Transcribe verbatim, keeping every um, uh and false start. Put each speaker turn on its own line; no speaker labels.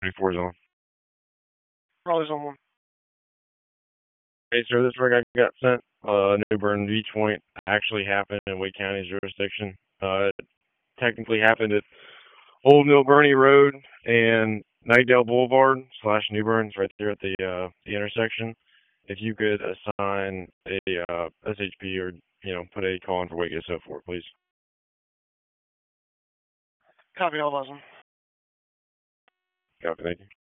twenty-four zone.
Probably someone.
Hey, sir, this rig I got sent, uh, New Bern Beach Point, actually happened in Wake County jurisdiction. Uh, it technically happened at Old Mill Bernie Road and Nightdale Boulevard slash New Bern. It's right there at the uh, the intersection. If you could assign a uh, S H P or you know put a call in for Wake S O four, please.
Copy all of them.
Copy, thank you.